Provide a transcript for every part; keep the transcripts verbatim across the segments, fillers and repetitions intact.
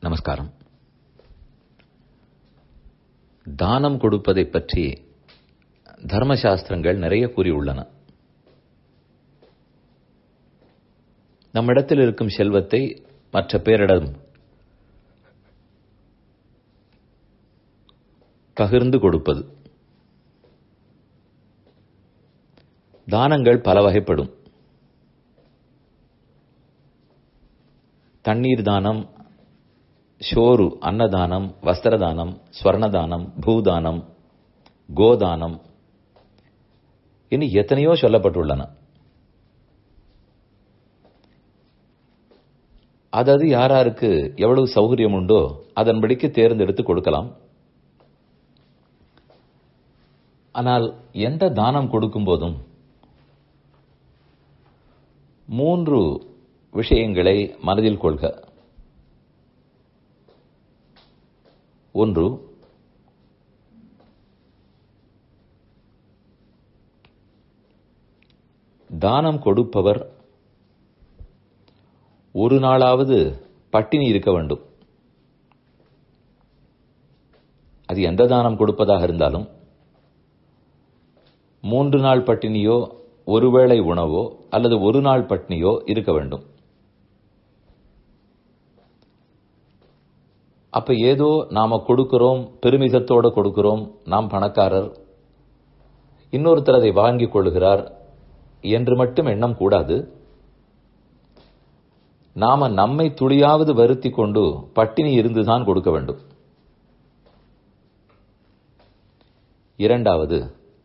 நமஸ்காரம். தானம் கொடுப்பதை பற்றி தர்மசாஸ்திரங்கள் நிறைய கூறியுள்ளன. நம்மிடத்தில் இருக்கும் செல்வத்தை மற்ற பேரிடம் பகிர்ந்து கொடுப்பது. தானங்கள் பல வகைப்படும். தண்ணீர் தானம், சோறு அன்னதானம், வஸ்திரதானம், ஸ்வர்ணதானம், பூதானம், கோதானம், இனி எத்தனையோ சொல்லப்பட்டுள்ளன. அதாவது யாராருக்கு எவ்வளவு சௌகரியம் உண்டோ அதன்படிக்கு தேர்ந்தெடுத்து கொடுக்கலாம். ஆனால் எந்த தானம் கொடுக்கும் போதும் மூன்று விஷயங்களை மனதில் கொள்க. ஒன்று, தானம் கொடுப்பவர் ஒரு நாளாவது பட்டினி இருக்க வேண்டும். அது எந்த தானம் கொடுப்பதாக இருந்தாலும் மூன்று நாள் பட்டினியோ, ஒருவேளை உணவோ அல்லது ஒரு நாள் பட்டினியோ இருக்க வேண்டும். அப்ப ஏதோ நாம கொடுக்கிறோம், பெருமிதத்தோடு கொடுக்கிறோம், நாம் பணக்காரர், இன்னொருத்தர் அதை வாங்கிக் கொள்கிறார் என்று மட்டும் எண்ணம் கூடாது. நாம நம்மை துளியாவது வருத்தி கொண்டு பட்டினி இருந்துதான் கொடுக்க வேண்டும். இரண்டாவது,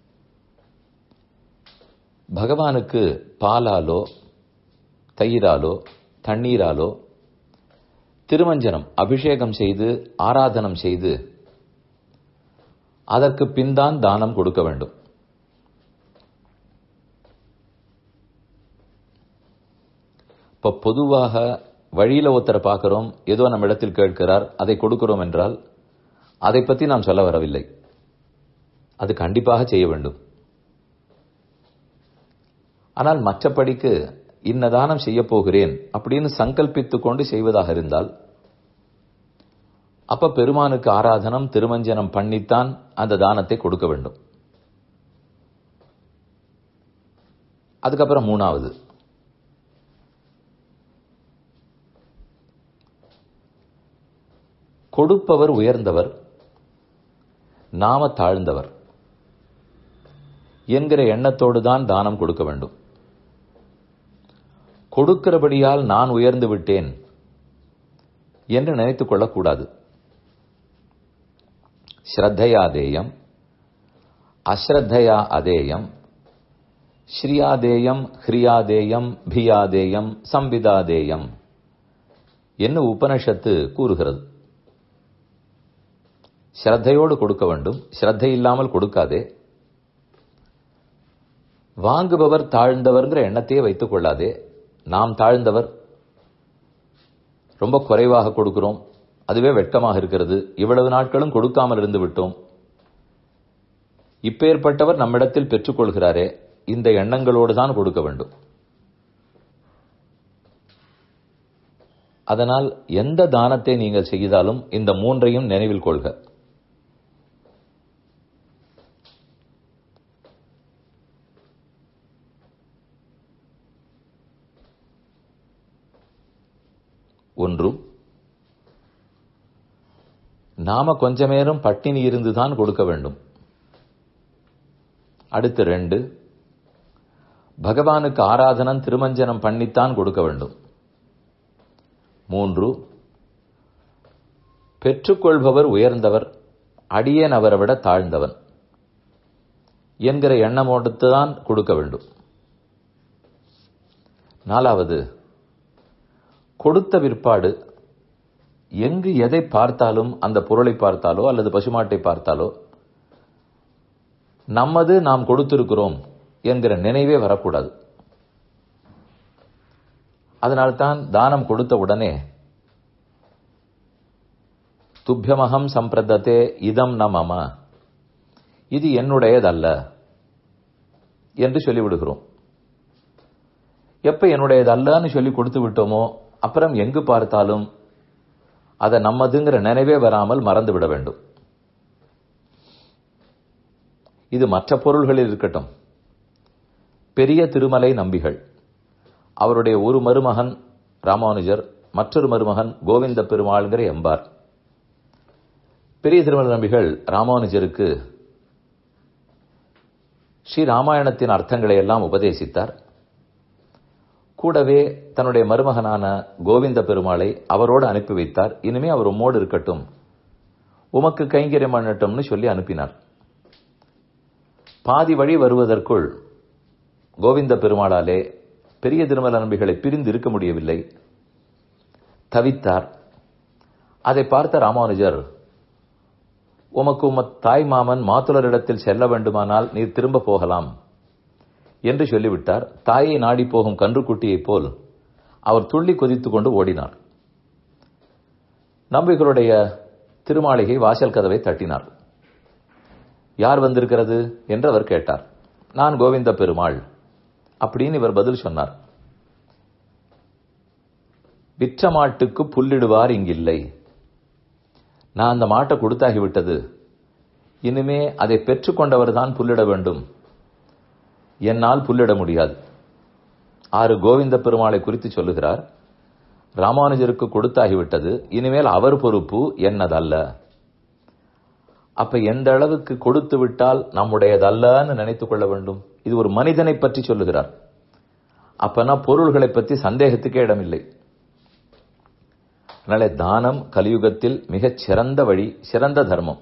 பகவானுக்கு பாலாலோ, தயிராலோ, தண்ணீராலோ திருமஞ்சனம் அபிஷேகம் செய்து ஆராதனம் செய்து அதற்கு பின்தான் தானம் கொடுக்க வேண்டும். இப்ப பொதுவாக வழியில ஒருத்தரை பார்க்கிறோம், ஏதோ நம்ம இடத்தில் கேட்கிறார், அதை கொடுக்கிறோம் என்றால் அதை பற்றி நாம் சொல்ல வரவில்லை. அது கண்டிப்பாக செய்ய வேண்டும். ஆனால் மற்றபடிக்கு இன்ன தானம் செய்ய போகிறேன் அப்படின்னு சங்கல்பித்துக் கொண்டு செய்வதாக இருந்தால் அப்ப பெருமானுக்கு ஆராதனம் திருமஞ்சனம் பண்ணித்தான் அந்த தானத்தை கொடுக்க வேண்டும். அதுக்கப்புறம் மூணாவது, கொடுப்பவர் உயர்ந்தவர், நாம தாழ்ந்தவர் என்கிற எண்ணத்தோடு தான் தானம் கொடுக்க வேண்டும். கொடுக்கிறபடியால் நான் உயர்ந்து விட்டேன் என்று நினைத்துக் கொள்ளக்கூடாது. ஸ்ரத்தையாதேயம், அஸ்ரத்தையா அதேயம், ஸ்ரீயாதேயம், ஹ்ரியாதேயம், பியாதேயம், சம்விதாதேயம் என்ன உபனிஷத்து கூறுகிறது. ஸ்ரத்தையோடு கொடுக்க வேண்டும், ஸ்ரத்தை இல்லாமல் கொடுக்காதே. வாங்குபவர் தாழ்ந்தவர்ங்கிற எண்ணத்தையே வைத்துக் கொள்ளாதே. நாம் தாழ்ந்தவர், ரொம்ப குறைவாக கொடுக்கிறோம், அதுவே வெட்கமாக இருக்கிறது, இவ்வளவு நாட்களும் கொடுக்காமல் இருந்து விட்டோம், இப்பேற்பட்டவர் நம்மிடத்தில் பெற்றுக்கொள்கிறாரே, இந்த எண்ணங்களோடு தான் கொடுக்க வேண்டும். அதனால் எந்த தானத்தை நீங்கள் செய்தாலும் இந்த மூன்றையும் நினைவில் கொள்க. ஒன்று, நாம கொஞ்ச நேரம் பட்டினி இருந்துதான் கொடுக்க வேண்டும். அடுத்து ரெண்டு, பகவானுக்கு ஆராதனம் திருமஞ்சனம் பண்ணித்தான் கொடுக்க வேண்டும். மூன்று, பெற்றுக்கொள்பவர் உயர்ந்தவர், அடியேன் அவரை விட தாழ்ந்தவன் என்கிற எண்ணமோடுத்தான் கொடுக்க வேண்டும். நாலாவது, கொடுத்த பிற்பாடு எங்கு எதை பார்த்தாலும், அந்த பொருளை பார்த்தாலோ அல்லது பசுமாட்டை பார்த்தாலோ நம்மது நாம் கொடுத்திருக்கிறோம் என்கிற நினைவே வரக்கூடாது. அதனால்தான் தானம் கொடுத்த உடனே துப்பியமகம் சம்பிரதத்தே இதம் ந மம, இது என்னுடையதல்ல என்று சொல்லிவிடுகிறோம். எப்ப என்னுடையதல்லன்னு சொல்லி கொடுத்து விட்டோமோ அப்புறம் எங்கு பார்த்தாலும் அதை நம்மதுங்கிற நினைவே வராமல் மறந்து விட வேண்டும். இது மற்ற பொருள்களில் இருக்கட்டும். பெரிய திருமலை நம்பிகள், அவருடைய ஒரு மருமகன் ராமானுஜர், மற்றொரு மருமகன் கோவிந்த பெருமாள்ங்கிற எம்பார். பெரிய திருமலை நம்பிகள் ராமானுஜருக்கு ஸ்ரீ ராமாயணத்தின் அர்த்தங்களை எல்லாம் உபதேசித்தார். கூடவே தன்னுடைய மருமகனான கோவிந்த பெருமாளை அவரோடு அனுப்பி வைத்தார். இனிமே அவர் உம்மோடு இருக்கட்டும், உமக்கு கைங்கரியம் பண்ணட்டும்னு சொல்லி அனுப்பினார். பாதி வழி வருவதற்குள் கோவிந்த பெருமாளாலே பெரிய திருமல நம்பிகளை பிரிந்து இருக்க முடியவில்லை, தவித்தார். அதை பார்த்த ராமானுஜர், உமக்கு உம தாய் மாமன் மாத்துலரிடத்தில் செல்ல வேண்டுமானால் நீர் திரும்ப போகலாம் என்று சொல்லிவிட்டார். தாயை நாடி போகும் கன்றுக்குட்டியைப் போல் அவர் துள்ளி கொதித்துக் கொண்டு ஓடினார். நம்பிகளுடைய திருமாளிகை வாசல் கதவை தட்டினார். யார் வந்திருக்கிறது என்று அவர் கேட்டார். நான் கோவிந்த பெருமாள் அப்படின்னு இவர் பதில் சொன்னார். விற்ற மாட்டுக்கு புல்லிடுவார் இங்கில்லை, நான் அந்த மாட்டை கொடுத்தாகிவிட்டது, இனிமே அதை பெற்றுக்கொண்டவர் தான் புல்லிட வேண்டும், என்னால் புல்லிட முடியாது. ஆறு கோவிந்த பெருமாளை குறித்து சொல்லுகிறார். ராமானுஜருக்கு கொடுத்தாகிவிட்டது, இனிமேல் அவர் பொறுப்பு, என்னதல்ல. அப்ப எந்த அளவுக்கு கொடுத்து விட்டால் நம்முடையதல்லன்னு நினைத்துக் கொள்ள வேண்டும். இது ஒரு மனிதனை பற்றி சொல்லுகிறார். அப்பனா பொருள்களை பற்றி சந்தேகத்துக்கே இடமில்லை. அதனால தானம் கலியுகத்தில் மிகச் சிறந்த வழி, சிறந்த தர்மம்.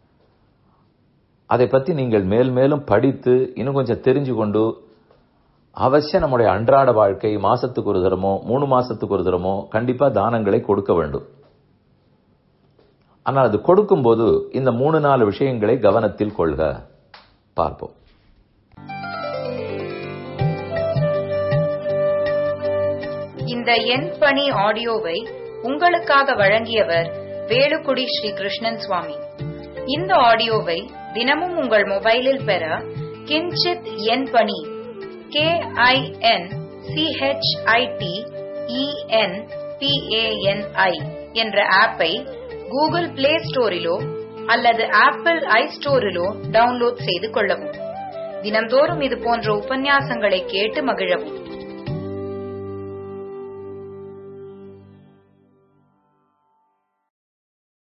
அதை பற்றி நீங்கள் மேல் மேலும் படித்து இன்னும் கொஞ்சம் தெரிஞ்சு கொண்டு அவசியம் நம்முடைய அன்றாட வாழ்க்கை மாசத்துக்கு ஒரு தரமோ மூணு மாசத்துக்கு ஒரு தரமோ கண்டிப்பா தானங்களை கொடுக்க வேண்டும். ஆனால் அது கொடுக்கும் போது இந்த மூணு நாலு விஷயங்களை கவனத்தில் கொள்க. பார்ப்போம். இந்த என் பணி ஆடியோவை உங்களுக்காக வழங்கியவர் வேலுக்குடி ஸ்ரீ கிருஷ்ணன் சுவாமி. இந்த ஆடியோவை தினமும் உங்கள் மொபைலில் பெற கிஞ்சித் என் பணி கே ஐ என் சிஹெச்ஐடி இஎன் பிஏஎன்ஐ என்ற ஆப்பை கூகுள் பிளே ஸ்டோரிலோ அல்லது ஆப்பிள் ஐ ஸ்டோரிலோ டவுன்லோட் செய்து கொள்ளவும். தினம்தோறும் இது போன்ற உபன்யாசங்களை கேட்டு மகிழவும்.